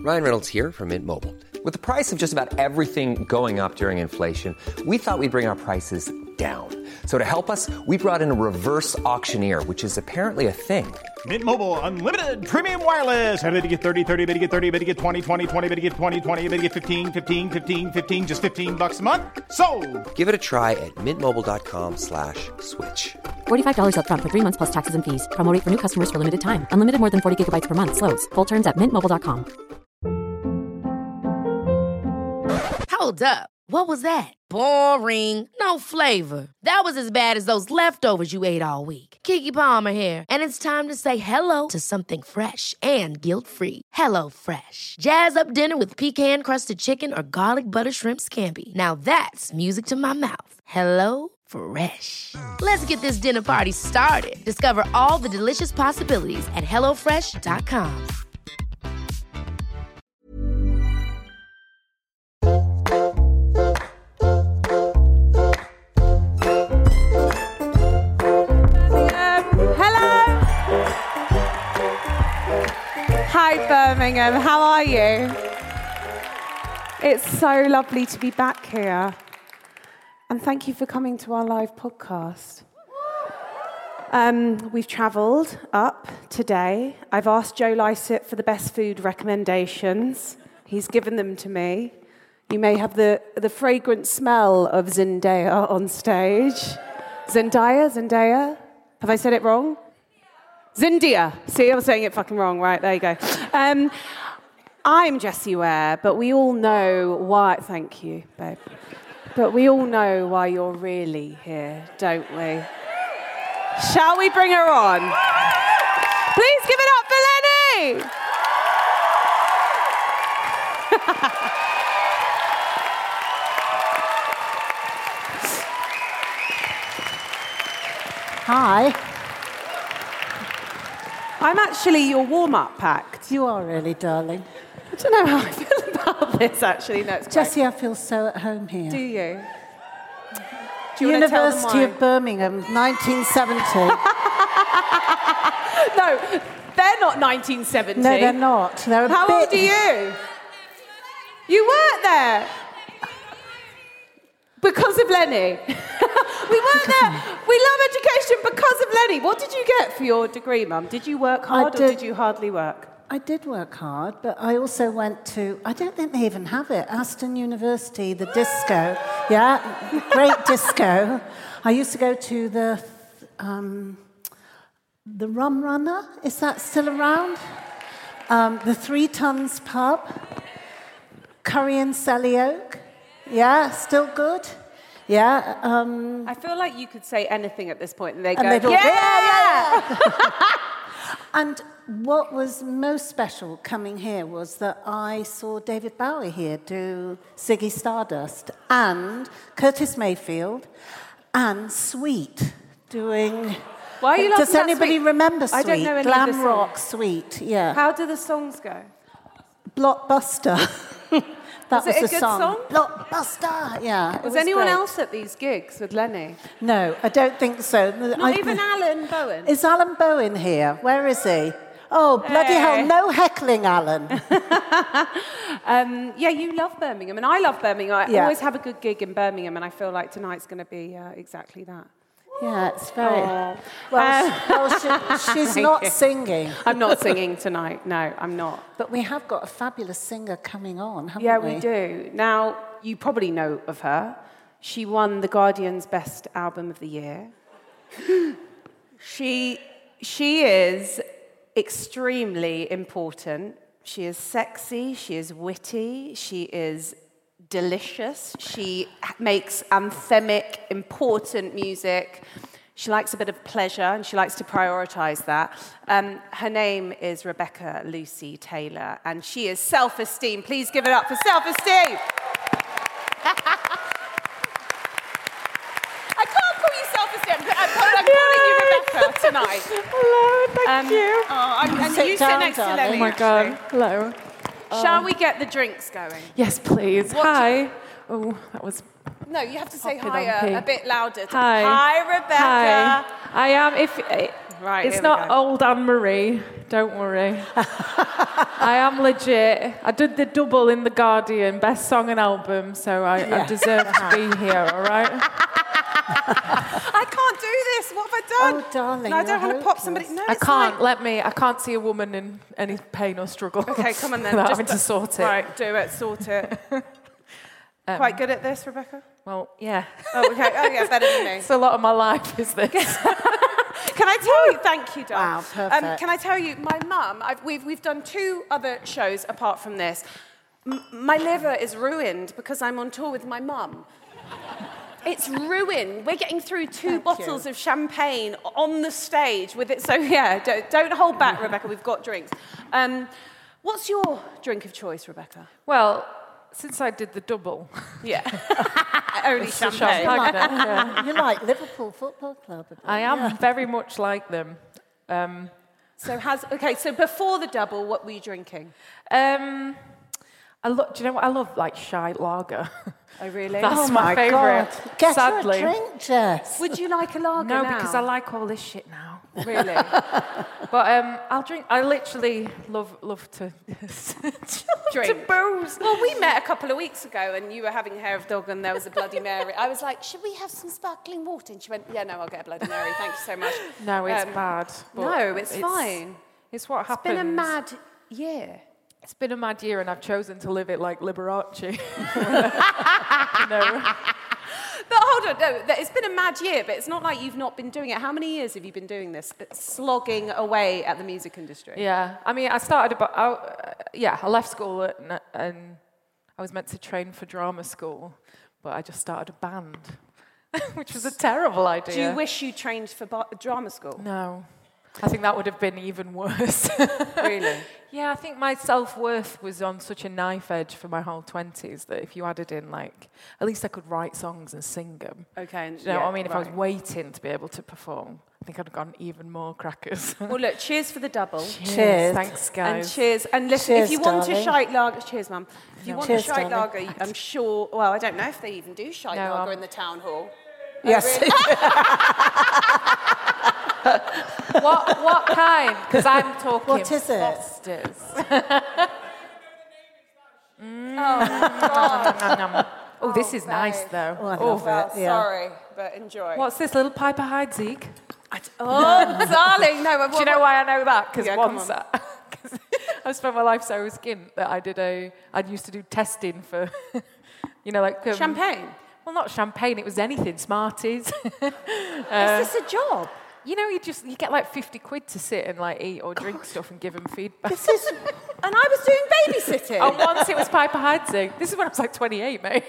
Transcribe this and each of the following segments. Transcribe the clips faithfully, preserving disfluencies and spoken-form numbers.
Ryan Reynolds here from Mint Mobile. With the price of just about everything going up during inflation, we thought we'd bring our prices down. So to help us, we brought in a reverse auctioneer, which is apparently a thing. Mint Mobile Unlimited Premium Wireless. How to get thirty, thirty, how to get thirty, how to get twenty, twenty, twenty, how to get twenty, twenty, how to get fifteen, fifteen, fifteen, fifteen, just fifteen bucks a month? Sold! Give it a try at mintmobile.com slash switch. forty-five dollars up front for three months plus taxes and fees. Promo rate for new customers for limited time. Unlimited more than forty gigabytes per month. Slows full terms at mint mobile dot com. Hold up. What was that? Boring. No flavor. That was as bad as those leftovers you ate all week. Keke Palmer here, and it's time to say hello to something fresh and guilt-free. Hello Fresh. Jazz up dinner with pecan-crusted chicken or garlic butter shrimp scampi. Now that's music to my mouth. Hello Fresh. Let's get this dinner party started. Discover all the delicious possibilities at hello fresh dot com. Hi Birmingham, how are you? It's so lovely to be back here. And thank you for coming to our live podcast. Um, we've travelled up today. I've asked Joe Lycett for the best food recommendations. He's given them to me. You may have the, the fragrant smell of Zendaya on stage. Zendaya? Zendaya? Have I said it wrong? Zindia. See, I was saying it fucking wrong. Right, there you go. Um, I'm Jessie Ware, but we all know why... Thank you, babe. But we all know why you're really here, don't we? Shall we bring her on? Please give it up for Lenny! Hi. I'm actually your warm-up act. You are really, darling. I don't know how I feel about this, actually. No, it's Jessie, I feel so at home here. Do you? Do you University of Birmingham, nineteen seventy. No, they're not nineteen seventy. No, they're not. They're a How bit... old are you? You weren't there. Because of Lenny. We weren't there. We love education because of Lenny. What did you get for your degree, Mum? Did you work hard did, or did you hardly work? I did work hard, but I also went to, I don't think they even have it, Aston University, the disco. Yeah, great disco. I used to go to the, um, the Rum Runner. Is that still around? Um, the Three Tons Pub. Curry and Selly Oak. Yeah, still good. Yeah. Um, I feel like you could say anything at this point and they and go, all, yeah! yeah, yeah. And what was most special coming here was that I saw David Bowie here do Ziggy Stardust and Curtis Mayfield and Sweet doing... Why are you Does anybody Sweet? remember Sweet? I don't know any Glam of the rock songs. Sweet, yeah. How do the songs go? Blockbuster. That was, was, it the a good song. song? Blockbuster, yeah. Was, was anyone great. else at these gigs with Lenny? No, I don't think so. Not I, even Alan Bowen? Is Alan Bowen here? Where is he? Oh, bloody Hey. hell, no heckling, Alan. um, yeah, you love Birmingham, and I love Birmingham. I Yeah. always have a good gig in Birmingham, and I feel like tonight's going to be uh, exactly that. Yeah, it's very... Oh. Well, Uh, she, well she, she's Thank not you. singing. I'm not singing tonight. No, I'm not. But we have got a fabulous singer coming on, haven't Yeah, we? we do. Now, you probably know of her. She won The Guardian's Best Album of the Year. she, she is extremely important. She is sexy, she is witty, she is delicious. She makes anthemic, important music. She likes a bit of pleasure, and she likes to prioritise that. Um, her name is Rebecca Lucy Taylor, and she is Self-Esteem. Please give it up for Self-Esteem. I can't call you Self-Esteem. I'm, calling, I'm calling you Rebecca tonight. Hello, thank Um, you. Oh, I'm, and Sit you down, sit next darling. to Lenny. Oh my God. actually. Hello. Shall we get the drinks going? Yes, please. What Hi. Oh, that was. No, you have to say Hoppy hi donkey. a, a bit louder. Hi. Hi, Rebecca. Hi. I am. If. Uh, Right, It's here we not go. old Anne-Marie, don't worry. I am legit. I did the double in The Guardian, best song and album, so I, I deserve to be here, all right? I can't do this. What have I done? Oh, darling, No, I don't you're want to pop somebody. hopeless. No, I it's can't, fine. let me, I can't see a woman in any pain or struggle. Okay, come on then. Without just having to sort it. Right, do it, sort it. Um, Quite good at this, Rebecca? Well, yeah. Oh, okay. Oh, yeah, better than me. It's a lot of my life, is this? Can I tell you? Thank you, Dom. Wow, perfect. Um, can I tell you, my mum, I've, we've, we've done two other shows apart from this. M- my liver is ruined because I'm on tour with my mum. It's ruined. We're getting through two Thank bottles you. of champagne on the stage with it. So, yeah, don't, don't hold back, Rebecca. We've got drinks. Um, what's your drink of choice, Rebecca? Well, since I did the double. Yeah. Only It's the champagne. champagne, yeah. You're like Liverpool Football Club. a bit. I am Yeah. very much like them. Um, So, has, okay, so before the double, what were you drinking? um, I lo- do you know what? I love like shite lager. Oh, really? That's Oh my, my favourite. God. Get Sadly. her a drink, Jess. Would you like a lager No, now? because I like all this shit now. Really? But um, I'll drink. I literally love love to Drink. to booze. Well, we met a couple of weeks ago and you were having hair of dog and there was a Bloody Mary. I was like, should we have some sparkling water? And she went, yeah, no, I'll get a Bloody Mary. Thank you so much. No, it's Um, bad. but No, it's, fine. It's what It's happens. been a mad year. It's been a mad year, and I've chosen to live it like Liberace. no. But hold on, no, th- it's been a mad year, but it's not like you've not been doing it. How many years have you been doing this, slogging away at the music industry? Yeah, I mean, I started about. I, uh, yeah, I left school at, n- and I was meant to train for drama school, but I just started a band, which was a terrible idea. Do you wish you trained for bar- drama school? No, I think that would have been even worse. Really? Yeah, I think my self-worth was on such a knife edge for my whole twenties that if you added in, like, at least I could write songs and sing them. Okay. Do you know what I mean? If I was right. waiting to be able to perform, I think I'd have gone even more crackers. Well, look, cheers for the double. Cheers. Thanks, And guys. cheers. And listen, Cheers, if you want a darling. shite lager, cheers, Mum. If you want Cheers, a shite darling. lager, I'm sure. Well, I don't know if they even do shite No, lager um, in the town hall. Yes. what what kind? Because I'm talking What is it? Foster's. Oh, Oh, this is babe. nice though. Oh, I Oh, love well, it. Yeah. sorry, but enjoy. what's this little Piper Heidsieck? I d- oh, darling, no. Do you know why I know that? Because Yeah, come once on. I, 'cause I spent my life so skint that I did a. I used to do testing for, you know, like um, Champagne? Well, not champagne. It was anything. Smarties. Is this a job? You know, you just you get like fifty quid to sit and like eat or drink stuff and give them feedback. This is. And I was doing babysitting. And once it was Piper Heidsieck. This is when I was like twenty-eight, mate.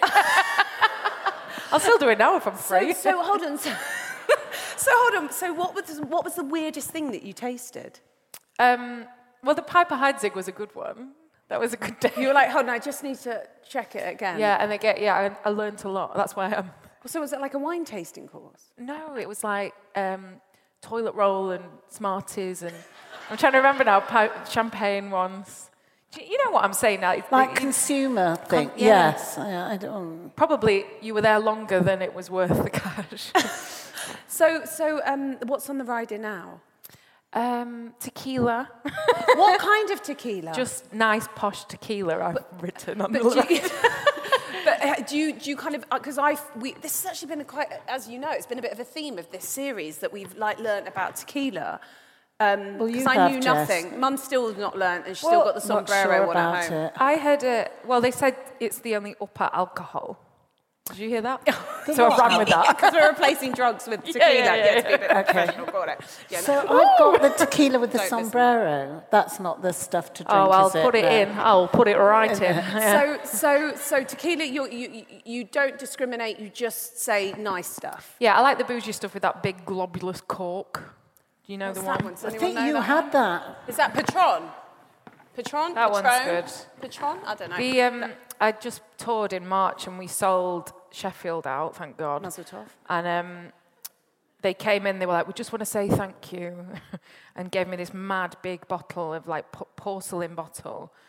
I'll still do it now if I'm so, free. so hold on. So, so hold on. So what was what was the weirdest thing that you tasted? Um, well, the Piper Heidsieck was a good one. That was a good day. You were like, hold on, I just need to check it again. Yeah, and they get yeah. I, I learned a lot. That's why I'm. So was it like a wine tasting course? No, it was like um, toilet roll and Smarties and I'm trying to remember now. Pi- champagne ones. Do you, you know what I'm saying now? It's, Like it's- consumer thing. yeah. Yes. I, I don't. Probably you were there longer than it was worth the cash. So, so um, what's on the rider now? um, tequila. What kind of tequila? Just nice posh tequila I've written on But the do left. you, but uh, do you do you kind of because I we this has actually been a quite as you know it's been a bit of a theme of this series that we've like learnt about tequila. Um, Well, you because I have, knew Jess. nothing. Mum's still not learnt, and she's Well, still got the Not sombrero sure one about at home. it. I heard a, well, they said it's the only upper alcohol. Did you hear that? So I ran with that. Because we're replacing drugs with tequila. yeah, yeah, yeah, to be a bit Okay. professional, got it. Yeah, So no. I've got the tequila with the Don't listen. sombrero. That's not the stuff to drink, Oh, I'll is it? put it No. in. I'll put it right in. Yeah. So, so, so tequila, you, you, you don't discriminate. You just say nice stuff. Yeah, I like the bougie stuff with that big globulous cork. Do you know What's the that one? one? Does I anyone think know you that had one? that. Is that Patron? Patron? That one's Patron? good. Patron? I don't know. We, um, I just toured in March and we sold Sheffield out, thank God. Mazel tov. And um, they came in, they were like, we just want to say thank you, and gave me this mad big bottle of like p- porcelain bottle.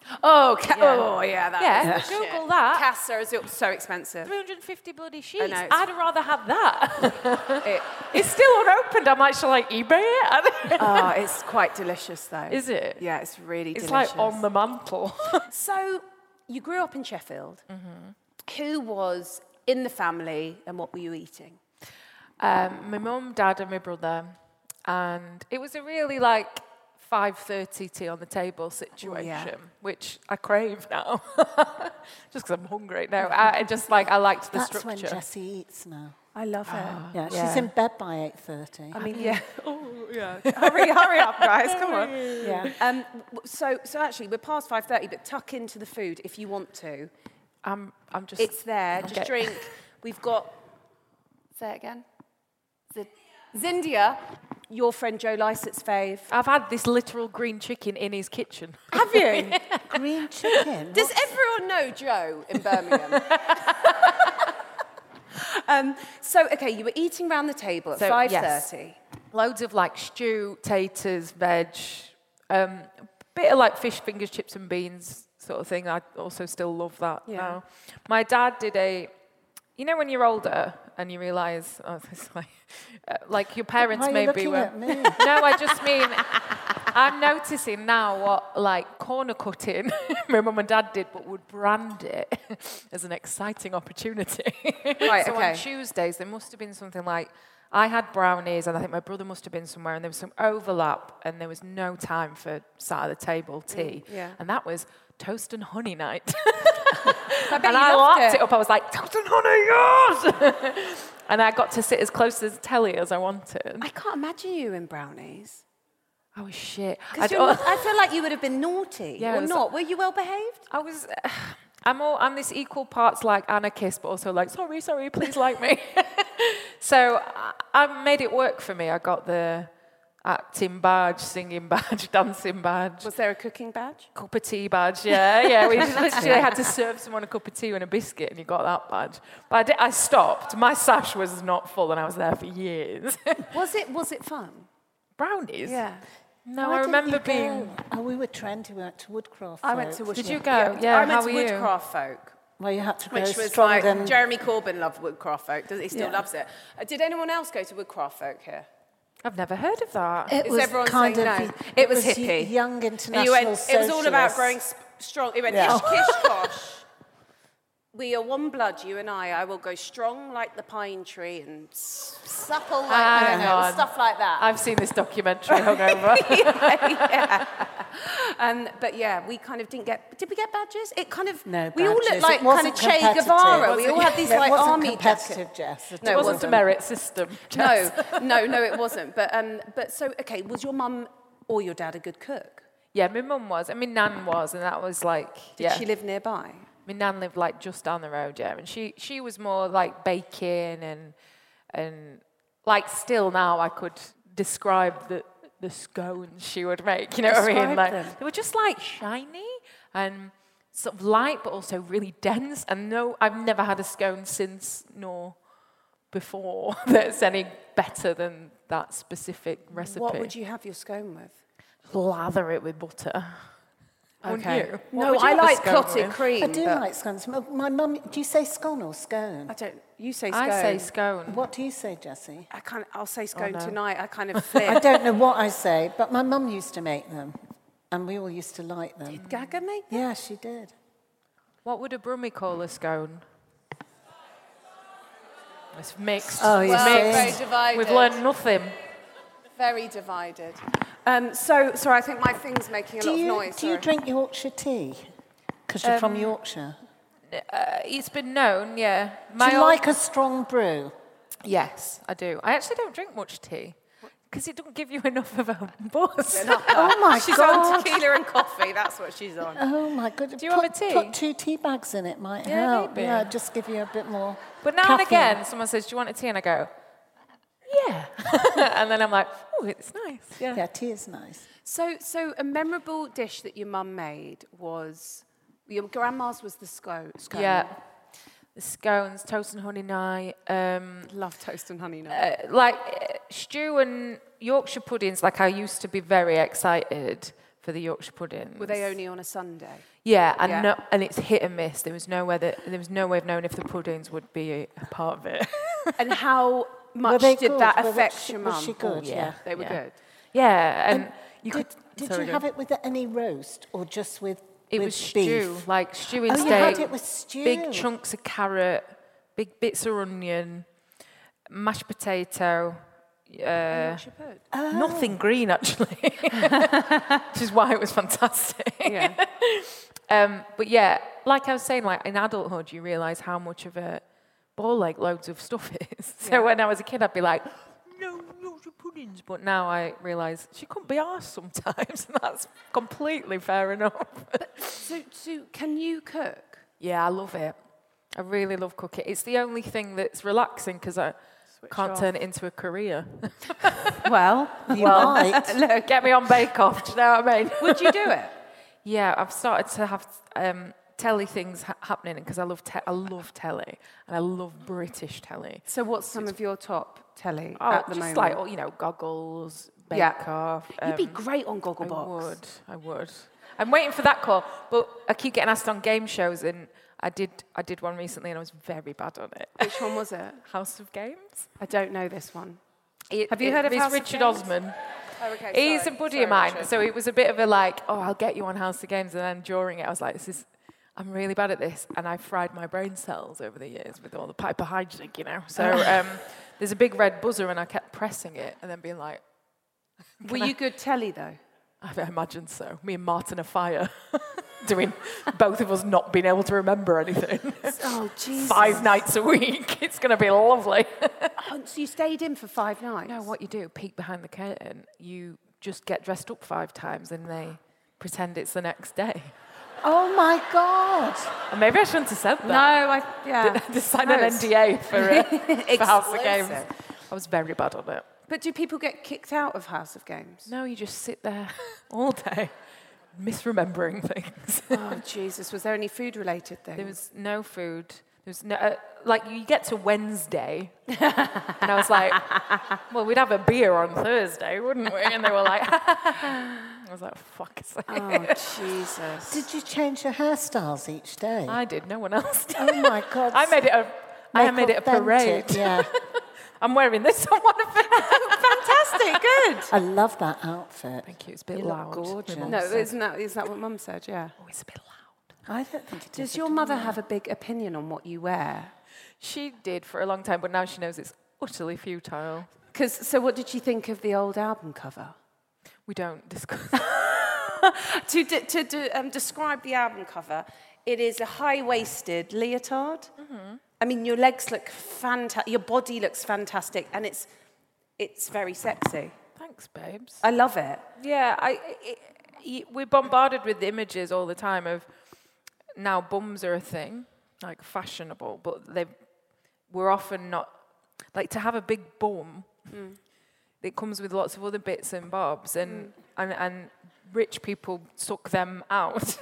Oh, ca- Yeah. oh yeah, that Yeah, is the Google shit. that. Casa is so expensive. three hundred fifty bloody I sheets. know, it's- I'd rather have that. It, It's still unopened. I might shall like eBay it. oh, it's quite delicious though. Is it? Yeah, it's really It's delicious. like on the mantle. So, you grew up in Sheffield. Mm-hmm. Who was in the family and what were you eating? Um, my mum, dad, and my brother, and it was a really like five thirty tea on the table situation, which I crave now, just because I'm hungry. No, I I just like I liked the That's structure. when Jessie eats now. I love it. Yeah, Yeah. she's in bed by eight thirty. I mean, yeah. Oh yeah. hurry, hurry up, guys! Come on. Yeah. Um, w- so, so actually, we're past five thirty, but tuck into the food if you want to. I'm I'm just. It's there. Just Okay. drink. We've got. Say it again. Z- Zindia, your friend Joe Lycett's fave. I've had this literal green chicken in his kitchen. Have you? Green chicken. Does What's- everyone know Joe in Birmingham? um, so, okay, you were eating round the table at So, five yes. thirty. Loads of like stew, taters, veg, um, bit of like fish fingers, chips and beans sort of thing. I also still love that Yeah. now. My dad did a, you know when you're older and you realise, oh, this like, uh, like your parents Why are you maybe looking were. at me? No, I just mean, I'm noticing now what like corner cutting my mum and dad did, but would brand it as an exciting opportunity. Right, so okay. on Tuesdays, there must have been something like, I had brownies, and I think my brother must have been somewhere, and there was some overlap, and there was no time for sat at the table tea. yeah. And that was toast and honey night. I bet and you I loved locked it. it up. I was like, toast and honey, yes! And I got to sit as close to the telly as I wanted. I can't imagine you in brownies. I was shit. I, Because don't- I feel like you would have been naughty Yeah, it or was- not. Were you well behaved? I was, I'm all, I'm this equal parts like anarchist, but also like, sorry, sorry, please like me. So I, I made it work for me. I got the acting badge, singing badge, dancing badge, Was there a cooking badge? cup of tea badge. Yeah, yeah. We literally had to serve someone a cup of tea and a biscuit, and you got that badge. But I, did, I stopped. My sash was not full, and I was there for years. Was it? Was it fun? Brownies? Yeah. No, Why I didn't remember you go? being. Oh, we were trendy. We went to Woodcraft. I went to Folk. Woodcraft. Did you go? Yeah, I went how to were you? Woodcraft Folk. Well, you had to go Which was strong like, and Jeremy Corbyn loved Woodcraft Folk. Does he still Yeah. loves it? Uh, did anyone else go to Woodcraft Folk here? I've never heard of that. It Is was everyone kind saying of no? y- It was y- hippie. young And international you went, it was all about socialists. growing sp- strong. It went, Yeah. ish, kish, kosh. We are one blood, you and I. I will go strong like the pine tree and s- supple like Hang you know, on. stuff like that. I've seen this documentary hungover. yeah. Um, but yeah, we kind of didn't get. Did we get badges? It kind of. No, we all badges. looked like It kind wasn't of Che competitive. Guevara. We all had these It like wasn't army competitive, jackets. Jess. It No, It it wasn't wasn't. a merit system. No, no, no, it wasn't. But um, but so okay, was your mum or your dad a good cook? Yeah, my mum was, and my nan was, and that was like, Did yeah. she live nearby? My nan lived like just down the road, yeah, and she she was more like baking and and like still now I could describe the the scones she would make. You know what I mean? Describe Like them. they were just like shiny and sort of light, but also really dense. And no, I've never had a scone since nor before that's any better than that specific recipe. What would you have your scone with? Lather it with butter? Wouldn't you? What No, would you I have a like scone clotted with? cream. I do but like scones. My- My mum, do you say scone or scone? I don't. You say scone. I say scone. What do you say, Jessie? I kind. I'll say scone no. tonight. I kind of I flip. don't know what I say, but my mum used to make them, and we all used to like them. Gaga make them? Yeah, she did. What would a brummie call a scone? It's mixed. Oh, you Well, see? very divided. We've learned nothing. Very divided. Um, so, sorry, I think my thing's making a Do lot you, of noise. do you sorry. drink Yorkshire tea? Because you're Um, from Yorkshire. Uh, it's been known, yeah. Do you old- like a strong brew? Yes, I do. I actually don't drink much tea because it doesn't give you enough of a buzz. Oh my She's God. on tequila and coffee. That's what she's on. Oh my goodness. Do you have put, a tea? Put two tea bags in it might Yeah, help. maybe. Yeah, just give you a bit more. But now and caffeine. again, someone says, "Do you want a tea?" And I go, "Yeah," and then I'm like, "Oh, it's nice." Yeah. Yeah, tea is nice. So, so a memorable dish that your mum made was your grandma's was the scone. scone. Yeah. The scones, toast and honey night. Um, Love toast and honey. Now. uh, like uh, stew and Yorkshire puddings. Like I used to be very excited for the Yorkshire puddings. Were they only on a Sunday? Yeah, and Yeah. no, and it's hit and miss. There was no way that there was no way of knowing if the puddings would be a, a part of it. And how much they did good? that Were- was affect she- your was mum? she good? yeah. Yeah. They were Yeah. good. Yeah, and, you Did, could. did sorry, you go have on. it with any roast or just with It with was beef? stew, like stew and Oh, steak. you had it with stew. Big chunks of carrot, big bits of onion, mashed potato. Uh, Oh. Nothing green actually, which is why it was fantastic. Yeah. um, but yeah, like I was saying, like in adulthood, you realise how much of a ball ache loads of stuff is. So Yeah. when I was a kid, I'd be like, no, no puddings. But now I realise she couldn't be arsed sometimes, and that's completely fair enough. So, so can you cook? Yeah, I love it. I really love cooking. It's the only thing that's relaxing because I can't off. turn it into a career. Well, You might. Look, get me on Bake Off, do you know what I mean? would you do it? Yeah, I've started to have um, telly things ha- happening because I love te- I love telly and I love British telly. So what's some of your top telly Oh, at the just moment? like oh, you know, Goggles, Bake Yeah. Off. You'd be um, great on I Gogglebox. would, I would. I'm waiting for that call, but I keep getting asked on game shows, and I did I did one recently, and I was very bad on it. Which one was it? House of Games. I don't know this one. It- Have you it- heard of it's House of Richard Games? Osman. Oh, okay. He's sorry. a buddy Sorry, of mine, Richard. so it was a bit of a like, oh, I'll get you on House of Games, and then during it, I was like, this is, I'm really bad at this, and I fried my brain cells over the years with all the hyperhydrogen, you know. So um, there's a big red buzzer, and I kept pressing it, and then being like, Were you good telly though? I imagine so. Me and Martin are fire, doing both of us not being able to remember anything. Oh, Jesus. Five nights a week. It's going to be lovely. Oh, so you stayed in for five nights? No, what you do, peek behind the curtain, you just get dressed up five times and they pretend it's the next day. Oh my God. And maybe I shouldn't have said No, that. I, yeah. Just sign No, an it's- N D A for, uh, for House of Games. Exclusive. I was very bad on it. But do people get kicked out of House of Games? No, you just sit there all day, misremembering things. Oh, Jesus. Was there any food-related things? There was no food. There was no, uh, like, you get to Wednesday, and I was like, well, we'd have a beer on Thursday, wouldn't we? And they were like, I was like, fuck sake. Oh, Jesus. Did you change your hairstyles each day? I did, no one else did. Oh my God. I made it a, I Make made it a authentic, parade. Yeah. I'm wearing this on one of them. Fantastic, good. I love that outfit. Thank you, it's a bit You look loud. gorgeous. My mum No, said. isn't that, is that what Mum said? Yeah. Oh, it's a bit loud. I don't think it is. Does your mother have a big opinion on what you wear? She did for a long time, but now she knows it's utterly futile. 'Cause, so what did she think of the old album cover? We don't discuss. to de- to de- um, describe the album cover, it is a high-waisted leotard. Mm-hmm. I mean, your legs look fantastic, your body looks fantastic, and it's it's very sexy. Thanks, babes. I love it. Yeah, I, I, I, we're bombarded with images all the time of now bums are a thing, like fashionable, but they we're often not, like to have a big bum, Mm. it comes with lots of other bits and bobs, and, and, and rich people suck them out.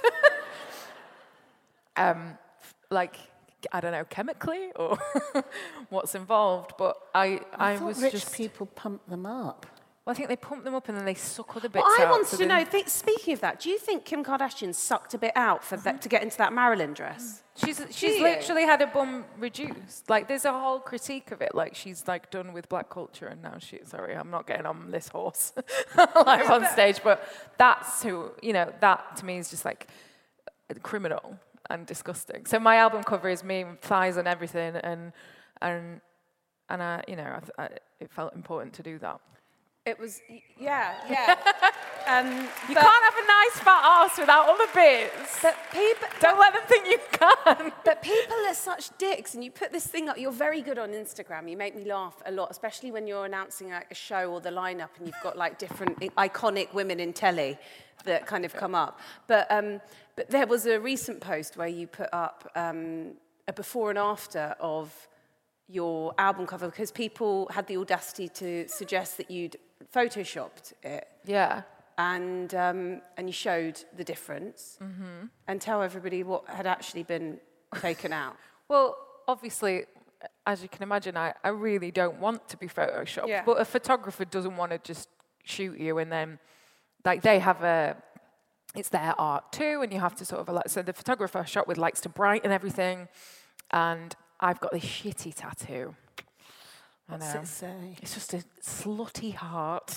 um, like, I don't know, chemically or what's involved, but I, I, I thought was rich just... people pump them up. Well, I think they pump them up and then they suck other bits Well, I out. want so to then- know, th- speaking of that, do you think Kim Kardashian sucked a bit out for that, to get into that Marilyn dress? She's Do she's you? literally had a bum reduced. Like there's a whole critique of it. Like she's like done with black culture, and now she. Sorry, I'm not getting on this horse live on stage, but that's who you know. That to me is just like criminal and disgusting. So my album cover is me with thighs and everything, and and and I you know I, th- I, it felt important to do that. It was, yeah, yeah. um, You can't have a nice fat ass without other bits. But people, Don't let them think you can. But people are such dicks, and you put this thing up. You're very good on Instagram. You make me laugh a lot, especially when you're announcing like a show or the lineup, and you've got like different i- iconic women in telly that kind of come up. But um, but there was a recent post where you put up um, a before and after of your album cover because people had the audacity to suggest that you'd photoshopped it. Yeah. And um, and you showed the difference Mm-hmm. and tell everybody what had actually been taken out. Well, obviously, as you can imagine, I, I really don't want to be photoshopped. Yeah. But a photographer doesn't want to just shoot you and then, like, they have a it's their art too, and you have to sort of, like, so the photographer I shot with likes to brighten everything, and I've got this shitty tattoo. I know. What's it say? It's just a slutty heart.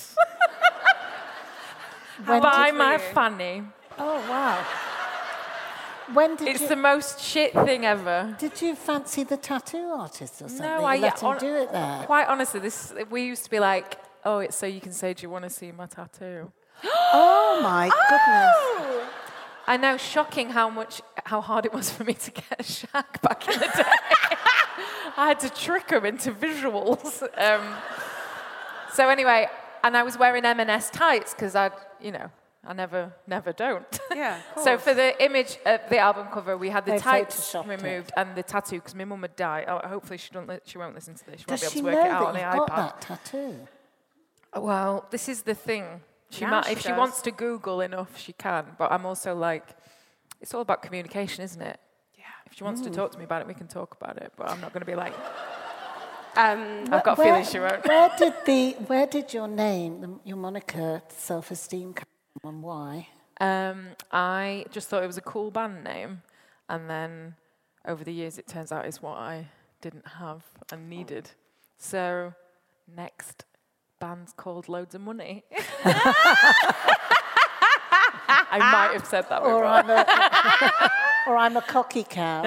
When By did my you- fanny. Oh, wow. When did It's you... the most shit thing ever. Did you fancy the tattoo artist or something? No, You I let him hon- do it there. Quite honestly, this we used to be like, oh, it's so you can say, do you want to see my tattoo? Oh my goodness! I know, shocking how much, how hard it was for me to get a shag back in the day. I had to trick them into visuals. Um, so anyway, and I was wearing M and S tights because I'd, you know, I never, never don't. Yeah, of So course. for the image, uh, the album cover, we had the They tights photoshopped it. removed and the tattoo because my mum had died. Oh, hopefully she don't. Li- she won't listen to this. She Does won't she be know able to work it out on that the you've iPad. got that tattoo? Well, this is the thing. She Now might, she if she does. wants to Google enough, she can. But I'm also like, it's all about communication, isn't it? Yeah. If she wants to talk to me about it, we can talk about it. But I'm not going to be like, Um, I've got a Where- feeling she won't. Where did the where did your name, the, your moniker, self-esteem come from, and why? Um, I just thought it was a cool band name, and then over the years, it turns out it's what I didn't have and needed. So next band's called Loads of Money. I might have said that Or before. I'm a, or I'm a cocky cow.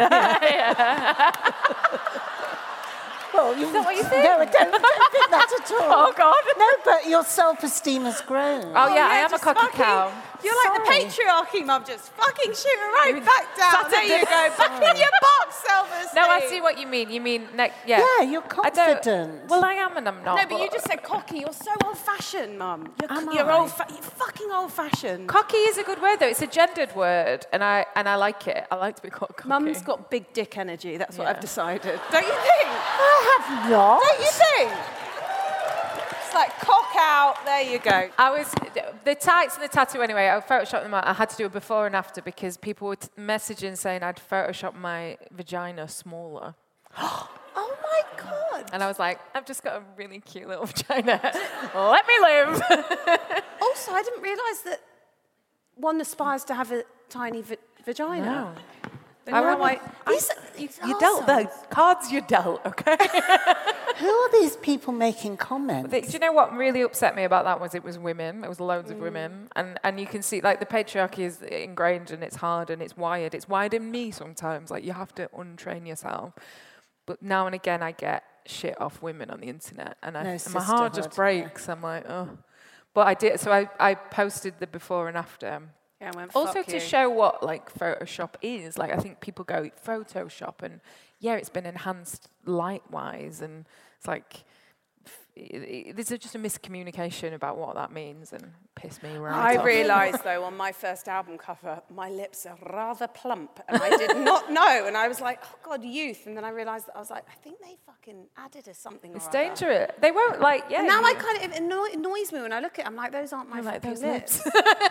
Well, you, Is that what you think? No, I don't, I don't think that at all. Oh, God. No, but your self-esteem has grown. Oh, yeah, I am a just cocky fucking- cow. You're like the Sorry. patriarchy, Mum. Just fucking shoot it right You back down. started There you to- go. Back in your box, self-esteem. No, I see what you mean. You mean, ne- yeah. Yeah, you're I don't- confident. Well, I am and I'm not. No, but you just said cocky. You're so old-fashioned, Mum. You're, Am you're I? old. Fa- you're fucking old-fashioned. Cocky is a good word, though. It's a gendered word, and I and I like it. I like to be called cocky. Mum's got big dick energy. That's what Yeah. I've decided. Don't you think? I have not. Don't you think? It's like cock out. There you go. I was the tights and the tattoo anyway. I photoshopped them out. I had to do a before and after because people were t- messaging saying I'd photoshopped my vagina smaller, Oh my god. and I was like, I've just got a really cute little vagina. Let me live. Also, I didn't realise that one aspires to have a tiny va- vagina. No. But I now wouldn't- I, These- you, these you dealt the arseholes. cards you dealt, okay? Who are these people making comments? Do you know what really upset me about that was it was women. It was loads of women, and and you can see like the patriarchy is ingrained and it's hard and it's wired. It's wired in me sometimes. Like you have to untrain yourself. But now and again, I get shit off women on the internet, and, I, No and my heart just sisterhood, yeah. breaks. I'm like, oh. But I did. So I I posted the before and after. Yeah, I went, Also "Fuck to you." show what like Photoshop is. Like I think people go Photoshop and yeah, it's been enhanced light-wise and it's like f- i- i- there's just a miscommunication about what that means and piss me right I off. realised, though, on my first album cover, my lips are rather plump, and I did not know. And I was like, oh, God, youth. And then I realised that I was like, I think they fucking added us something. It's or other. dangerous. They won't like yeah. And now you- I kind of, it anno- annoys me when I look at it. I'm like, those aren't my I like fucking those lips.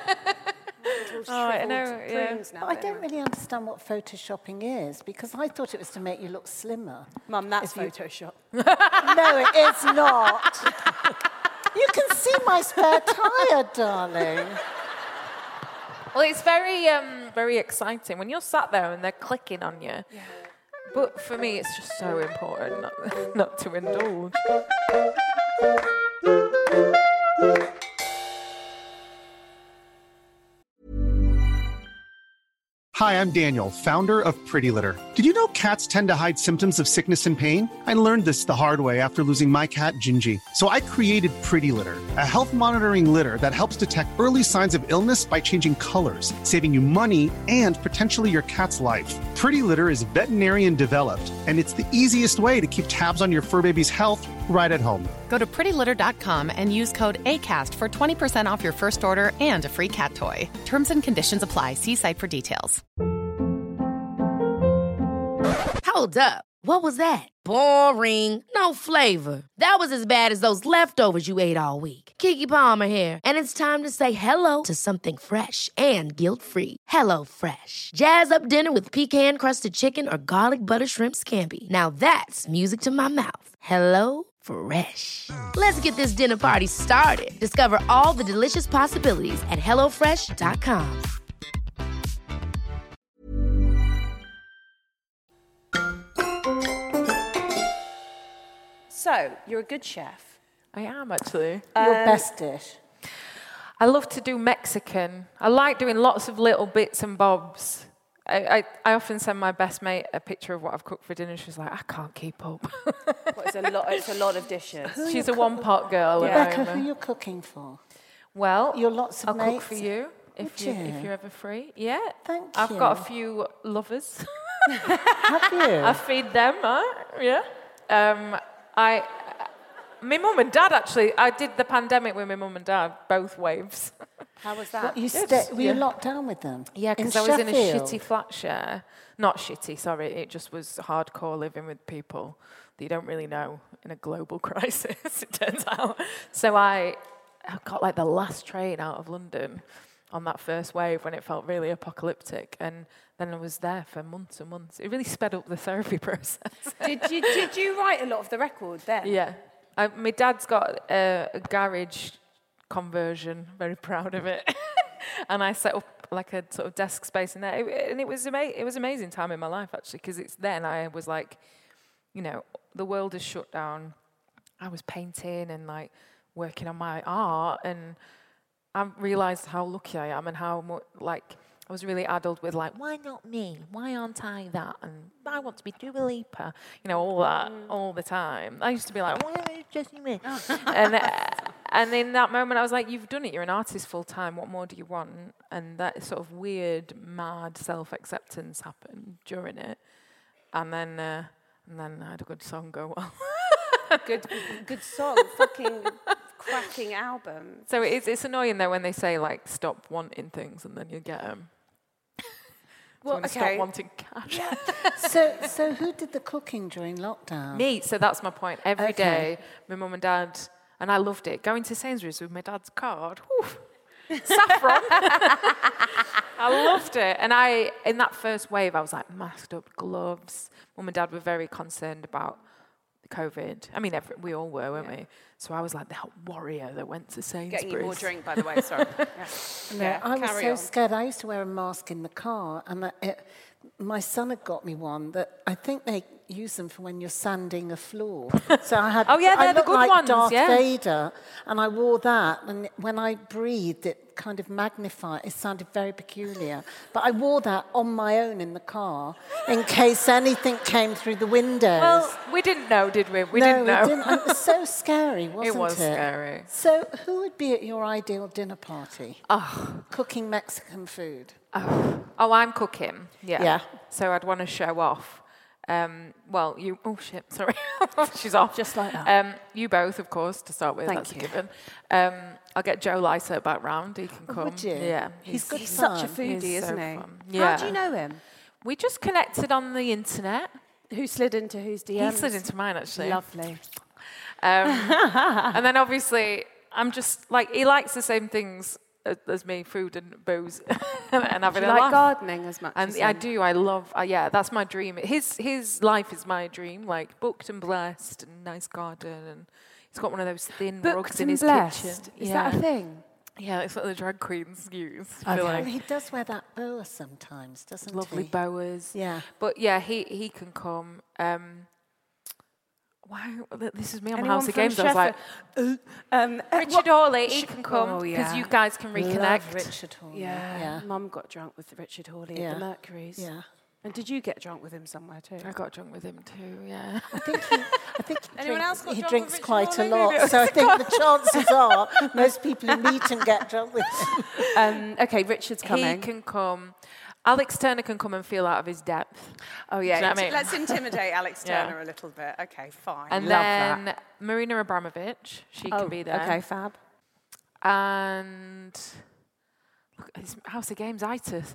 Oh, I know, yeah. Now, I don't really understand what photoshopping is because I thought it was to make you look slimmer. Mum, that's If you- Photoshop. No, it is not. You can see my spare tire, darling. Well, it's very um very exciting when you're sat there and they're clicking on you. Yeah. But for me, it's just so important not, not to indulge. Hi, I'm Daniel, founder of Pretty Litter. Did you know cats tend to hide symptoms of sickness and pain? I learned this the hard way after losing my cat, Gingy. So I created Pretty Litter, a health monitoring litter that helps detect early signs of illness by changing colors, saving you money and potentially your cat's life. Pretty Litter is veterinarian developed, and it's the easiest way to keep tabs on your fur baby's health right at home. Go to pretty litter dot com and use code ACAST for twenty percent off your first order and a free cat toy. Terms and conditions apply. See site for details. Hold up. What was that? Boring. No flavor. That was as bad as those leftovers you ate all week. Keke Palmer here, and it's time to say hello to something fresh and guilt-free. Hello Fresh. Jazz up dinner with pecan-crusted chicken or garlic butter shrimp scampi. Now that's music to my mouth. Hello Fresh. Let's get this dinner party started. Discover all the delicious possibilities at hello fresh dot com. So, you're a good chef. I am, actually. Your Um, best dish? I love to do Mexican. I like doing lots of little bits and bobs. I, I, I often send my best mate a picture of what I've cooked for dinner. She's like, I can't keep up. Well, it's, a lot, it's a lot of dishes. Who are She's you a one-pot girl. at the Rebecca, who moment. are you cooking for? Well, Your lots of I'll mates? cook for you if, Would you, you? if you're ever free. Yeah. Thank I've you. got a few lovers. Have you? I feed them, huh? Yeah. Um, I, my mum and dad, actually, I did the pandemic with my mum and dad, both waves. How was that? What, you Good. sta- were you Yeah. locked down with them? Yeah, In because I was in a Sheffield? shitty flat share. Not shitty, sorry. It just was hardcore living with people that you don't really know in a global crisis, it turns out. So I, I got like the last train out of London on that first wave when it felt really apocalyptic. And then I was there for months and months. It really sped up the therapy process. Did you, did you write a lot of the record then? Yeah. I, my dad's got a, a garage conversion, very proud of it. And I set up like a sort of desk space in there. It, and it was, ama- it was an amazing time in my life, actually, because it's then I was like, you know, the world is shut down. I was painting and like working on my art, and I realised how lucky I am and how much, like, I was really addled with like, why not me? Why aren't I that? And I want to be Dua Lipa. You know, all that, all the time. I used to be like, why are you just me? and, uh, and in that moment, I was like, you've done it. You're an artist full time. What more do you want? And that sort of weird, mad self-acceptance happened during it. And then, uh, and then I had a good song go well. Good, good song. Fucking cracking album. So it's, it's annoying though when they say like, stop wanting things and then you get them. Well, So okay. stop wanting cash. so, so who did the cooking during lockdown? Me, so that's my point. Every Okay. day, my mum and dad, and I loved it. Going to Sainsbury's with my dad's card. Whew. Saffron. I loved it. And I, in that first wave, I was like masked up, gloves. Mum and dad were very concerned about COVID. I mean, every, we all were, weren't yeah. we? So I was like that warrior that went to Sainsbury's. Getting you more drink, by the way, sorry. yeah. No, Yeah, I was carry so on. scared. I used to wear a mask in the car, and I, it, my son had got me one that I think they use them for when you're sanding a floor. So I had. Oh, yeah, they're I the looked good like ones, Darth yeah. Vader, and I wore that, and when I breathed, it kind of magnified. It sounded very peculiar, but I wore that on my own in the car in case anything came through the windows. Well, we didn't know, did we? We no, didn't know. We didn't. It was so scary, wasn't it? It was scary. So, who would be at your ideal dinner party? Oh. Cooking Mexican food. Oh, oh I'm cooking. Yeah. Yeah. So I'd want to show off. Um, well, you... Oh, shit, sorry. She's off. Just like that. Um, you both, of course, to start with. Thank That's you. a given. Um, I'll get Joe Lycett back round. He can Oh, come. would you? Yeah. He's good He's fun. such a foodie, He's isn't so he? fun. How Yeah. do you know him? We just connected on the internet. Who slid into whose D Ms? He slid into mine, actually. Lovely. Um, and then, obviously, I'm just... Like, he likes the same things as, as me, food and booze. and having Do you a like laugh. gardening as much And as I him? do. I love. Uh, yeah, that's my dream. His his life is my dream. Like booked and blessed, and nice garden, and he's got one of those thin Booked rugs in and his blessed? kitchen. Is yeah. that a thing? Yeah, it's what the drag queens use. I Okay. feel Well, like he does wear that boa sometimes, doesn't lovely he? boas. Yeah. But yeah, he he can come. Um, why? This is me on Anyone House of from Games. I was like, Sheffield? Um, Richard Hawley, he can come Oh, because yeah. you guys can reconnect. Love Richard Hawley. Yeah. Yeah. Mum got drunk with Richard Hawley Yeah. at the Mercury's. Yeah. And did you get drunk with him somewhere too? I got drunk with him too. Yeah. I think he, I think he, Anyone drinks, else got he drunk drinks with Richard quite a Hawley? lot. So I think the chances are most people who meet him get drunk with him. Um, okay, Richard's coming. He can come. Alex Turner can come and feel out of his depth. Oh yeah, Do you know what I mean? let's intimidate Alex Yeah. Turner a little bit. Okay, fine. And Love then that. Marina Abramovich, she Oh, can be there. okay, fab. And look, it's House of Games itis.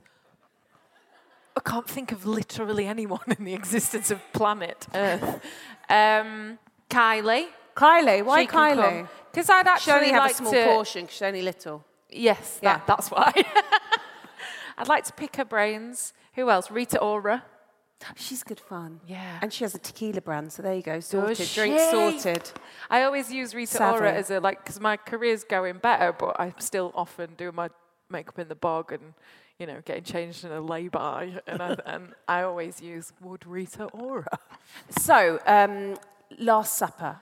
I can't think of literally anyone in the existence of planet Earth. um, Kylie. Kylie, why she can Kylie? Because I'd She actually only have like a small to, portion because she's only little. Yes, Yeah. that, that's why. I'd like to pick her brains. Who else? Rita Ora. She's good fun. Yeah. And she has a tequila brand, so there you go, sorted. Does Drink she? sorted. I always use Rita Savvy. Ora as a, like, because my career's going better, but I'm still often doing my makeup in the bog and, you know, getting changed in a lay-by. And I, and I always use Would Rita Ora. So, um, Last Supper.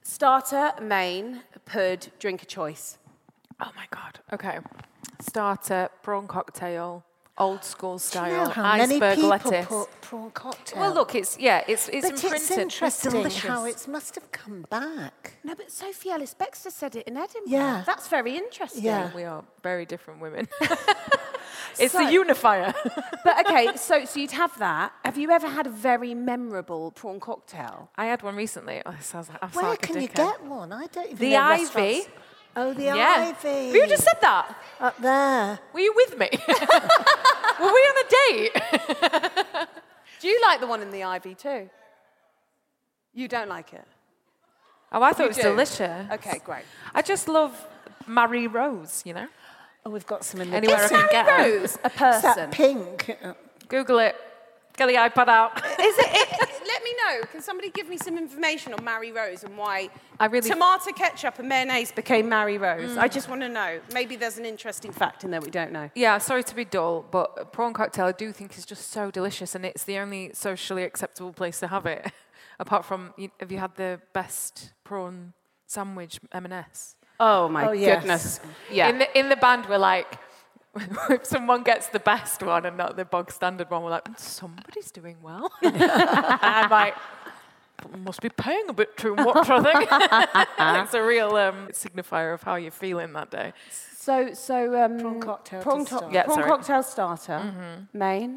Starter, main, pud, drink of choice. Oh my God. Okay. Starter, prawn cocktail, old school style, Do you know how many iceberg people lettuce. put prawn cocktail? Well, look, it's yeah, it's it's but imprinted. it's interesting delicious. how it must have come back. No, but Sophie Ellis Bextor said it in Edinburgh. Yeah. That's very interesting. Yeah. We are very different women. It's So- the unifier. But okay, so so you'd have that. Have you ever had a very memorable prawn cocktail? I had one recently. Oh, it sounds like I'm Where like a can you dickhead. get one? I don't even The know Ivy. restaurants- Oh, the Yeah. Ivy. You just said that. Up there. Were you with me? Were we on a date? Do you like the one in the Ivy too? You don't like it? Oh, I thought You it was do? delicious. Okay, great. I just love Marie Rose, you know? Oh, we've got some in the Anywhere I Is can Mary get her. Rose a Is person? that pink? Uh, Google it. Get the iPad out. Is it, it, let me know. Can somebody give me some information on Mary Rose and why I really- tomato ketchup and mayonnaise became Mary Rose? I just want to know. Maybe there's an interesting fact in there we don't know. Yeah, sorry to be dull, but a prawn cocktail I do think is just so delicious, and it's the only socially acceptable place to have it. Apart from, you- have you had the best prawn sandwich, M and S? Oh my Oh, yes. goodness. Yeah. In the in the band, we're like, if someone gets the best one and not the bog standard one, we're like, somebody's doing well. And I'm like, must be paying a bit too much, I think. It's a real um, signifier of how you're feeling that day. So, so um, Prawn cocktail to prawn, to- start. Yeah, prawn sorry. cocktail starter, main.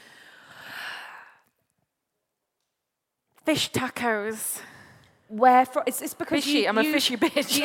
Fish tacos. Where from? It's, it's because Fishy. you, I'm a you- fishy bitch.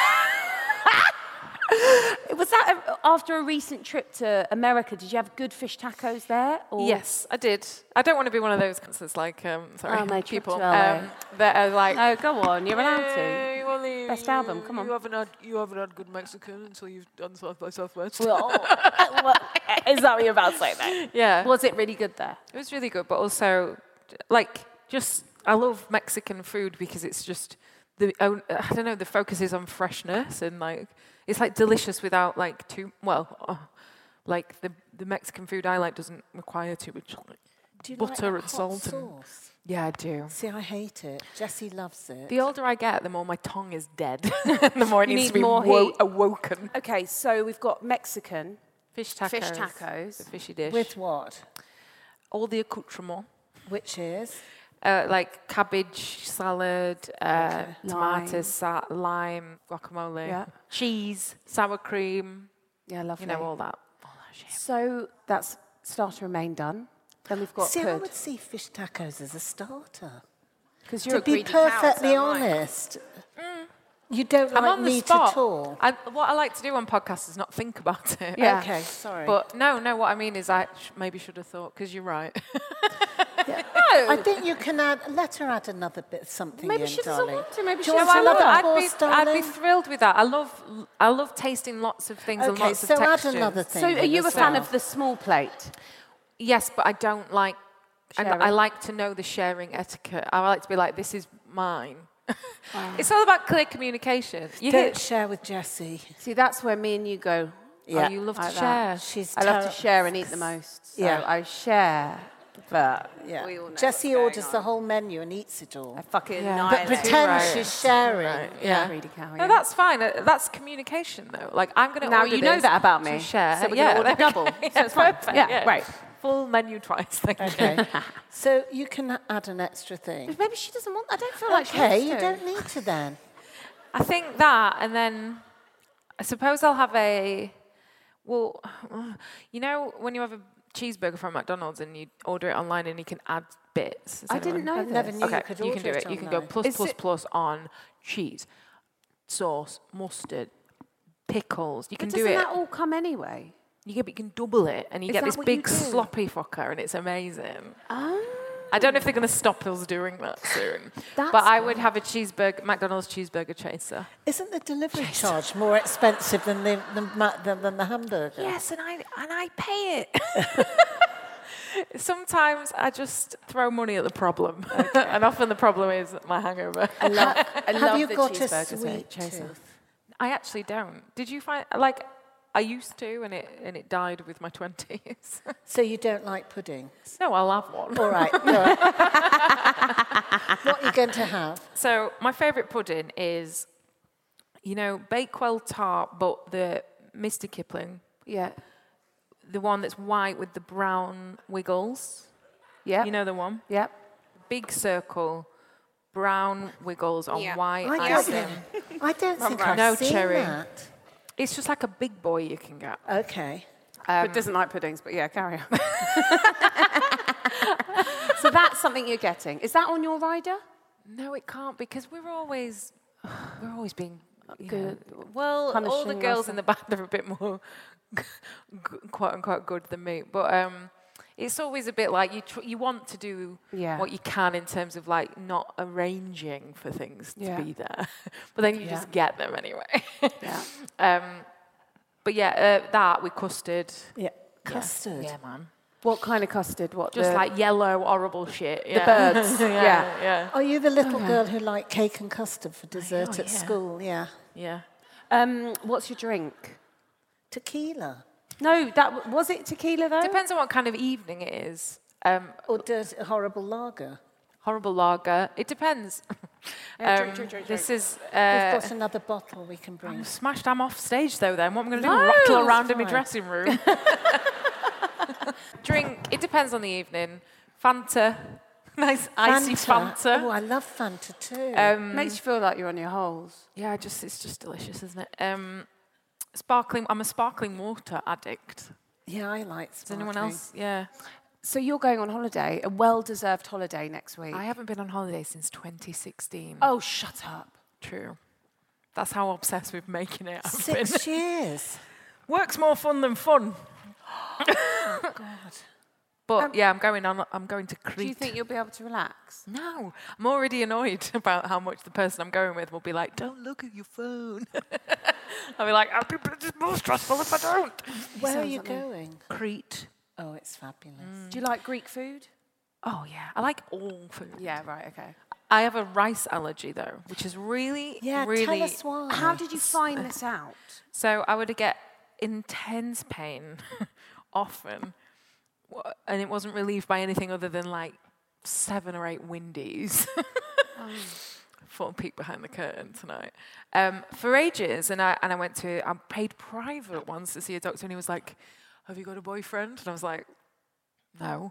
Was that a, after a recent trip to America? Did you have good fish tacos there? Or? Yes, I did. I don't want to be one of those cancers like, um, sorry, Oh, my trip people to L A. um, that are like, No, go on. You're allowed to. "Hey, Wally, Best you- album, come on." You haven't had you haven't had good Mexican until you've done South by Southwest. Well, is that what you're about to say then? Yeah, Was it really good there? it was really good, but also like just I love Mexican food because it's just the own- I don't know, the focus is on freshness and like it's like delicious without like too well uh, like the the Mexican food I like doesn't require too much like, Do you butter like and that hot salt and sauce? yeah, I do. See, I hate it. Jessie loves it. The older I get, the more my tongue is dead. The more it You needs need to be more wo- heat. awoken. Okay, so we've got Mexican, Fish tacos. fish tacos. The fishy dish. With what? all the accoutrements. Which is? Uh, like cabbage salad, uh, Lime. tomatoes, sa- lime, guacamole, Yeah. cheese, sour cream, Yeah, lovely. you know, all that. All that shit. So that's starter and main done. Then we've got See, I pud. would see fish tacos as a starter. Because To be perfectly honest, you don't I'm like on the meat spot. at all. I, what I like to do on podcasts is not think about it. Yeah. Okay, sorry. But no, no, what I mean is I sh- maybe should have thought, because you're right. I think you can add, let her add another bit something Maybe in, she doesn't darling. want to. Maybe Do she you doesn't want No, I want another love, I'd, course, be, I'd be darling? thrilled with that. I love, I love tasting lots of things and Okay, lots so of add textures. another thing. So are then you a as fan well. of the small plate? Yes, but I don't like. I, Sharing. I like to know the sharing etiquette. I like to be like, this is mine. It's all about clear communication. You Don't hear, share with Jessie. See, that's where me and you go. Yeah. oh, you love like to that. share. She's I love to terri- share and eat the most. So Yeah. I share, but Yeah. we all know Jessie what's going orders the on. whole menu and eats it all. I fucking Yeah. But annihilate. pretend right. she's sharing. Right, yeah. Greedy cow, No, yeah. that's fine. Uh, That's communication, though. Like, I'm going to Now order you know this that about to me. share. So we're yeah, gonna order there we double. go. So Yeah, it's fine. perfect, Yeah, right. Full menu twice, thank you. Okay. So you can add an extra thing. Maybe she doesn't want. I don't feel like she Okay, wants you to. don't need to then. I think that, and then I suppose I'll have a. Well, you know, when you have a cheeseburger from McDonald's and you order it online and you can add bits. Has I anyone- didn't know I never this. knew Okay, you could you can order do it it. You can go online. plus Is plus it- plus on cheese, sauce, mustard, pickles. You can But do doesn't it. that all come anyway? You can, you can double it, and you Is get that this what you big do? sloppy fucker, and it's amazing. Oh. I don't know if they're going to stop us doing that soon. That's but I would have a cheeseburger, McDonald's cheeseburger chaser. Isn't the delivery charge more expensive than the, the, ma- than, than the hamburger? Yes, and I and I pay it. Sometimes I just throw money at the problem, and often the problem is my hangover. I love, I Have love you the got a cheeseburger sweet chaser. tooth? I actually don't. Did you find like I used to, and it and it died with my twenties. So you don't like pudding? No, I'll have one. All right. All right. What are you going to have? So my favourite pudding is, you know, Bakewell tart, but the Mister Kipling. Yeah. The one that's white with the brown wiggles. Yeah. You know the one? Yep. Big circle, brown wiggles on Yeah. white I don't, icing. think, I don't think right. I've No seen cherry. that. It's just like a big boy you can get. Okay. but doesn't like puddings, but yeah, carry on. So that's something you're getting. Is that on your rider? No, it can't because we're always we're always being you Good. know, well, all the Punishing girls yourself. in the band are a bit more quote unquote good than me, but um, it's always a bit like you tr- you want to do Yeah. what you can in terms of like not arranging for things to Yeah. be there, but then you Yeah. just get them anyway. Yeah. um, but yeah, uh, that with custard. Yeah. Custard. Yeah, man. What kind of custard? What? Just the, like yellow, horrible shit. the Yeah. birds. yeah, yeah. yeah, Are you the little girl who liked cake and custard for dessert oh, at yeah. school? Yeah. yeah. Um, what's your drink? Tequila. No, that was it tequila though. Depends on what kind of evening it is. Um, Or does a horrible lager? horrible lager. It depends. Yeah, um, drink, drink, drink, this drink. is. We've Uh, got another bottle we can bring. I'm smashed. I'm off stage though. Then what am I going to do? No, Rattle it's around in my fine. dressing room. Drink. It depends on the evening. Fanta. Nice icy Fanta. Oh, I love Fanta too. Um, Makes you feel like you're on your holes. yeah, just it's just delicious, isn't it? Um, sparkling. I'm a sparkling water addict. yeah, I like Does sparkling. anyone else? Yeah. So you're going on holiday, a well-deserved holiday next week. I haven't been on holiday since twenty sixteen. Oh, shut up. True. That's how obsessed with making it I've been. Six years. Work's more fun than fun. God. But Um, yeah, I'm going on. I'm going to Crete. Do you think you'll be able to relax? No, I'm already annoyed about how much the person I'm going with will be like, "Don't look at your phone." I'll be like, "I'll be it's more stressful if I don't." Where are sounds you like me. going? Crete. Oh, it's fabulous. Do you like Greek food? Oh yeah, I like all food. Yeah, right, okay. I have a rice allergy though, which is really, Yeah, really. tell us why. How did you find this out? So I would get intense pain often, Wha- and it wasn't relieved by anything other than like seven or eight Windies. Full peek behind the curtain tonight. Um, for ages, and I and I went to I paid private once to see a doctor, and he was like, "Have you got a boyfriend?" And I was like, "No."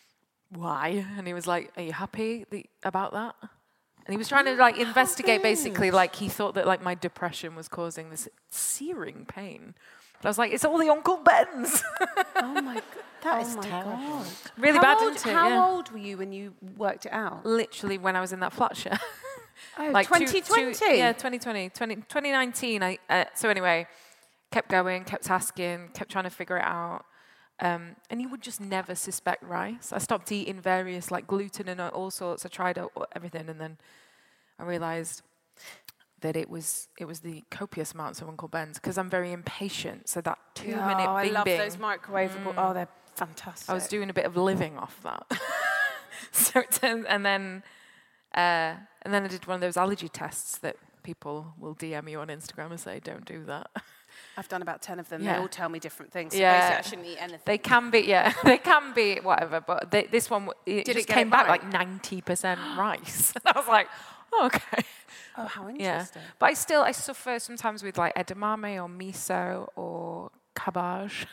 Why? And he was like, "Are you happy the, about that?" And he was trying to like investigate, basically, like he thought that like my depression was causing this searing pain. But I was like, "It's all the Uncle Ben's." Oh my god. That oh is my terrible. God. Really how bad, old, isn't it? How Yeah. old were you when you worked it out? Literally when I was in that flat share. Oh, like two- twenty two- twenty? yeah, twenty twenty, twenty, twenty nineteen. I, uh, so anyway, kept going, kept asking, kept trying to figure it out. Um, and you would just never suspect rice. I stopped eating various like gluten and all sorts. I tried out everything, and then I realised that it was it was the copious amounts of Uncle Ben's because I'm very impatient. So that two Yeah, minute oh, I bing love bing. those microwavable. Oh, they're fantastic. I was doing a bit of living off that. so it turned, and then uh, and then I did one of those allergy tests that people will D M you on Instagram and say, "Don't do that." I've done about ten of them. Yeah. They all tell me different things. So Yeah. basically, I shouldn't eat anything. They can be, yeah, they can be whatever. But they, this one, it Did it just get came it back right? like ninety percent rice. And I was like, oh, okay. Oh, how Yeah, interesting. but I still I suffer sometimes with like edamame or miso or cabbage.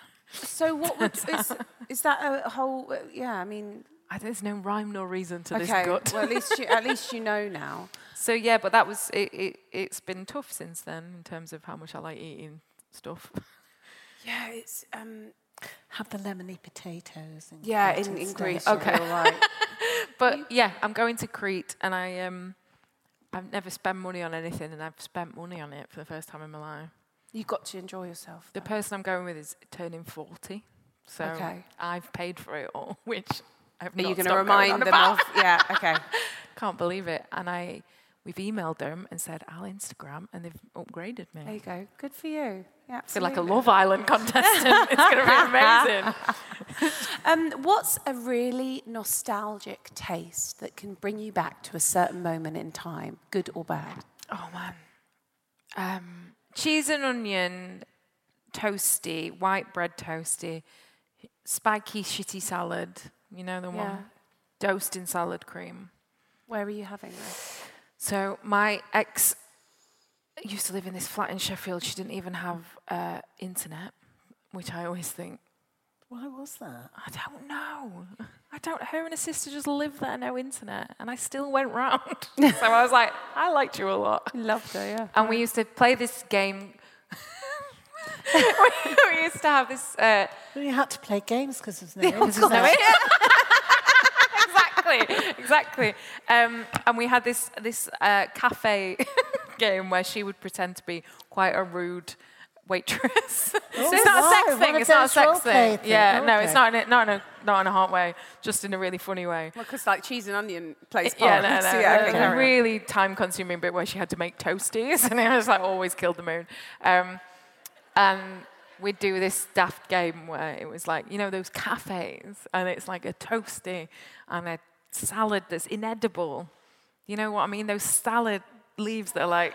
So what would, is, is that a whole, uh, yeah, I mean, I, there's no rhyme nor reason to okay, this gut. well, at least, you, at least you know now. So yeah, but that was it, it. It's been tough since then in terms of how much I like eating stuff. Yeah, it's, um, Have the lemony potatoes. In yeah, Crete in, in instead. Greece, Okay. you're all right. But yeah, I'm going to Crete, and I um, I've never spent money on anything, and I've spent money on it for the first time in my life. You've got to enjoy yourself. The though. person I'm going with is turning forty, so Okay. I've paid for it all, which I've Are not you going to stopped going remind on them about. of? Yeah, okay. Can't believe it, and I we've emailed them and said I'll Instagram, and they've upgraded me. There you go. Good for you. Yeah, I feel like a absolutely. Love Island contestant. It's going to be amazing. Um, what's a really nostalgic taste that can bring you back to a certain moment in time, good or bad? Oh man, um, cheese and onion, toasty, white bread toasty, spiky shitty salad. You know the Yeah. one, dosed in salad cream. Where are you having this? So my ex used to live in this flat in Sheffield. She didn't even have uh, internet, which I always think, why was that? I don't know. I don't. Her and her sister just lived there, no internet, and I still went round. So I was like, I liked you a lot. Loved her, yeah. And we used to play this game. we used to have this. Uh, well, you had to play games because there's no yeah, internet. exactly, exactly. Um, and we had this this uh, cafe game where she would pretend to be quite a rude waitress. Oh, so it's not wow, a sex thing. It's not a sex thing. thing. Yeah, okay. no, it's not in a, not in a not in a hard way. Just in a really funny way. Well, because like cheese and onion plays part. Yeah, no, no. So, yeah, okay, a really time-consuming bit where she had to make toasties, and it was like always killed the mood. Um, and we'd do this daft game where it was like, you know, those cafes, and it's like a toasty and a salad that's inedible. You know what I mean? Those salad leaves that are like.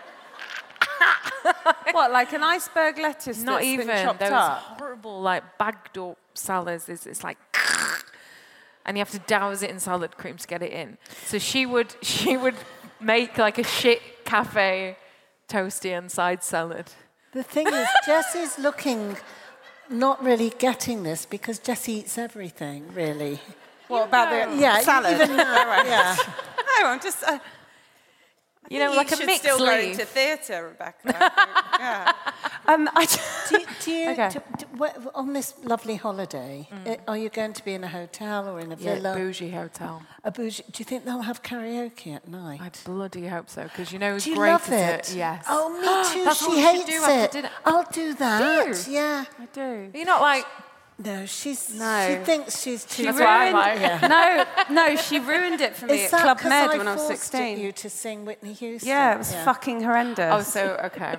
What, like an iceberg lettuce Not that's even. been chopped Those up? horrible, like, bagged up salads. It's, it's like... And you have to douse it in salad cream to get it in. So she would she would make, like, a shit cafe toasty and side salad. The thing is, Jessie's looking not really getting this because Jessie eats everything, really. What about the yeah, salad? Even that, yeah. No, I'm just... Uh, You know, you like a should mixed still go leaf. into theatre, Rebecca. I think, yeah. Um, I Do you, do you Okay. do, do, wh- on this lovely holiday, uh, are you going to be in a hotel or in a Yeah, villa? bougie hotel. A bougie. Do you think they'll have karaoke at night? I bloody hope so, because you know who's do you great love at it? Yes. Oh, me too. That's she what we should hates do after it. dinner. I'll do that. Do you? Yeah. I do. You're not like... No, she's. No. She thinks she's too. She That's what I'm ruined, like. Yeah. no, no, she ruined it for me Is at that Club 'cause Med I when I was forced sixteen. you to sing Whitney Houston? Yeah, it was fucking horrendous. Oh, so, okay.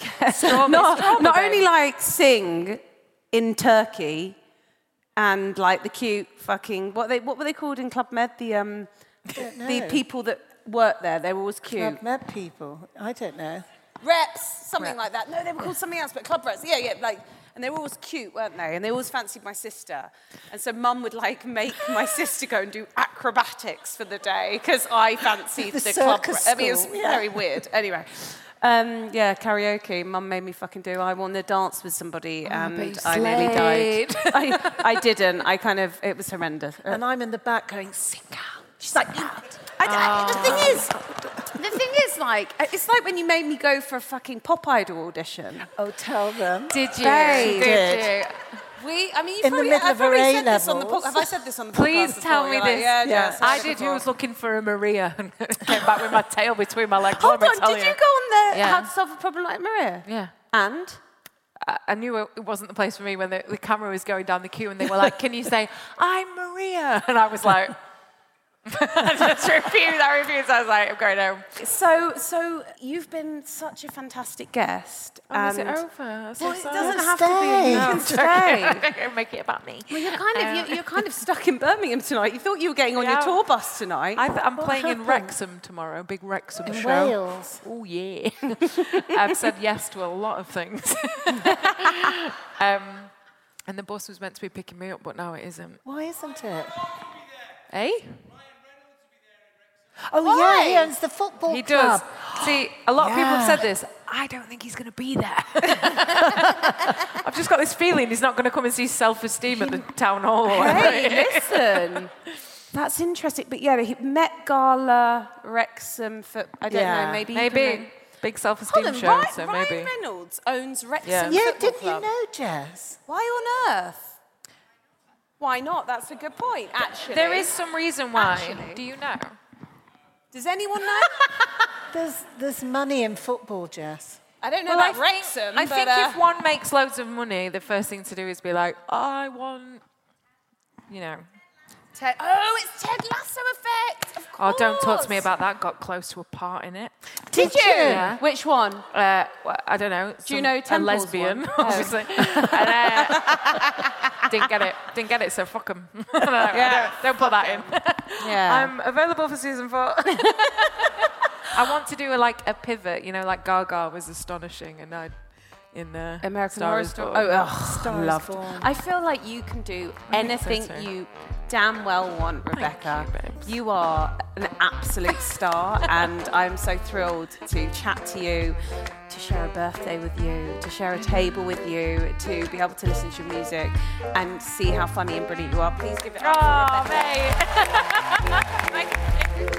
not, not only like sing in Turkey and like the cute fucking what they what were they called in Club Med? The um don't the know. people that worked there, they were always cute. Club Med people. I don't know. Reps, something Reps. like that. No, they were called something else, but club reps. Yeah, yeah, like, and they were always cute, weren't they? And they always fancied my sister. And so Mum would like make my sister go and do acrobatics for the day because I fancied The the, club circus rep. I mean, it was school, yeah. very weird. Anyway. Um, yeah, karaoke. Mum made me fucking do. I wanted to dance with somebody, but you and I nearly died. slayed. I, I didn't. I kind of. It was horrendous. And I'm in the back going, sing out. She's like, no. I, I, the thing is, the thing is, like, it's like when you made me go for a fucking Pop Idol audition. Oh, tell them. Did you? Babe. Did you? We, I mean, you In the probably, middle I've of probably her said this on the A-levels. podcast. Have I said this on the podcast Please before? tell me You're like, this. Yeah, Yeah. yeah, I did. Who was looking for a Maria and came back with my tail between my legs. Hold Let me on, tell did you go on the Yeah. How to Solve a Problem Like Maria? Yeah. And? I- I knew it it wasn't the place for me when the, the camera was going down the queue and they were like, can you say, I'm Maria? And I was like, I just refused. I refused. I was like, I'm going home. So, so you've been such a fantastic guest. Oh, is it and- over? That's Well, so it sad. doesn't Stay. have to be. You can stay. Don't make it about me. Well, you're kind of Um, you're, you're kind of stuck in Birmingham tonight. You thought you were getting on Yeah. your tour bus tonight. I th- I'm What playing in happened? Wrexham tomorrow, big Wrexham In show. Wales. Oh, yeah. I've said yes to a lot of things. um, and the bus was meant to be picking me up, but now it isn't. Why isn't it? Eh? Oh, Why? yeah, he owns the football He club. does. See, a lot of people have Yeah. said this. I don't think he's going to be there. I've just got this feeling he's not going to come and see Self-Esteem at the town hall. or Hey, listen. That's interesting. But yeah, he Met Gala, Wrexham, for, I don't Yeah. know, maybe. you Maybe. can make- Big Self-Esteem Hold on, show, Ryan, so Ryan maybe. Reynolds owns Wrexham Yeah. Yeah, Football didn't Club. you know, Jess? Why on earth? Why not? That's a good point, actually. There is some reason why. Actually. Do you know? Does anyone know? There's, there's money in football, Jess. I don't know Well, I about think, Wrexham, I but, think uh, if one makes loads of money, the first thing to do is be like, I want, you know. Ted, oh, it's Ted Lasso effect. Of Oh, course. don't talk to me about that. Got close to a part in it. Did you? Yeah. Which one? Uh, well, I don't know. Do you some- know a Temple's lesbian, one? obviously. and, uh, didn't get it. Didn't get it. So fuck them. Yeah. don't, don't put that in. Yeah. I'm available for season four. I want to do a, like a pivot. You know, like Gaga was astonishing, and I in uh, American Star Horror is Story. Born. Oh, ugh, Star is loved. Born. I feel like you can do I think so anything too. you damn well want, Rebecca. you, babes. You are an absolute star, and I'm so thrilled to chat to you, to share a birthday with you, to share a table with you, to be able to listen to your music and see how funny and brilliant you are. Please give it up Oh, for Rebecca. mate. Thank you.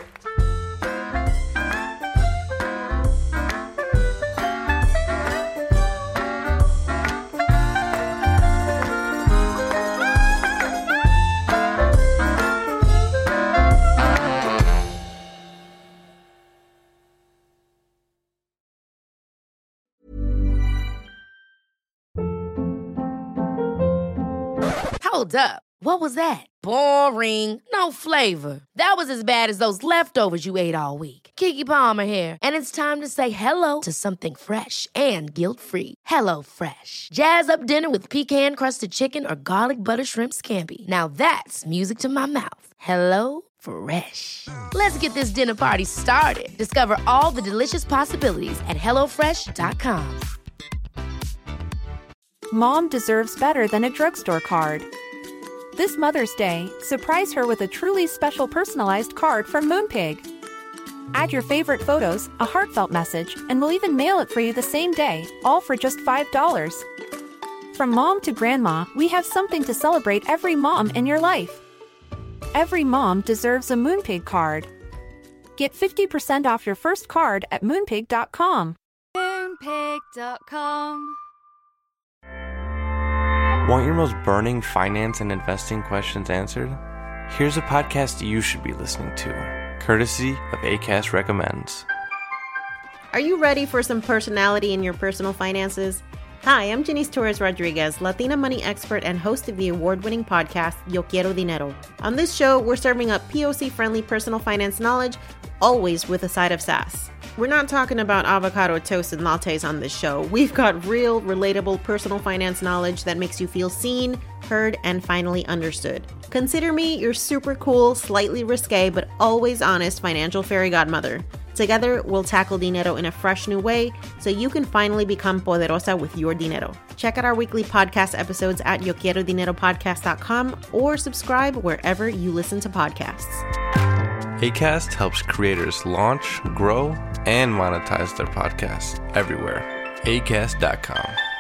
Hold up. What was that? Boring. No flavor. That was as bad as those leftovers you ate all week. Keke Palmer here, and it's time to say hello to something fresh and guilt-free. Hello Fresh. Jazz up dinner with pecan-crusted chicken or garlic butter shrimp scampi. Now that's music to my mouth. Hello Fresh. Let's get this dinner party started. Discover all the delicious possibilities at hello fresh dot com. Mom deserves better than a drugstore card. This Mother's Day, surprise her with a truly special personalized card from Moonpig. Add your favorite photos, a heartfelt message, and we'll even mail it for you the same day, all for just five dollars. From mom to grandma, we have something to celebrate every mom in your life. Every mom deserves a Moonpig card. Get fifty percent off your first card at moonpig dot com. moonpig dot com. Want your most burning finance and investing questions answered? Here's a podcast you should be listening to, courtesy of Acast Recommends. Are you ready for some personality in your personal finances? Hi, I'm Janice Torres Rodriguez, Latina money expert and host of the award-winning podcast, Yo Quiero Dinero. On this show, we're serving up P O C-friendly personal finance knowledge, always with a side of sass. We're not talking about avocado toast and lattes on this show. We've got real, relatable personal finance knowledge that makes you feel seen, heard, and finally understood. Consider me your super cool, slightly risque, but always honest financial fairy godmother. Together, we'll tackle dinero in a fresh new way so you can finally become poderosa with your dinero. Check out our weekly podcast episodes at yo quiero dinero podcast dot com or subscribe wherever you listen to podcasts. Acast helps creators launch, grow, and monetize their podcasts everywhere. acast dot com.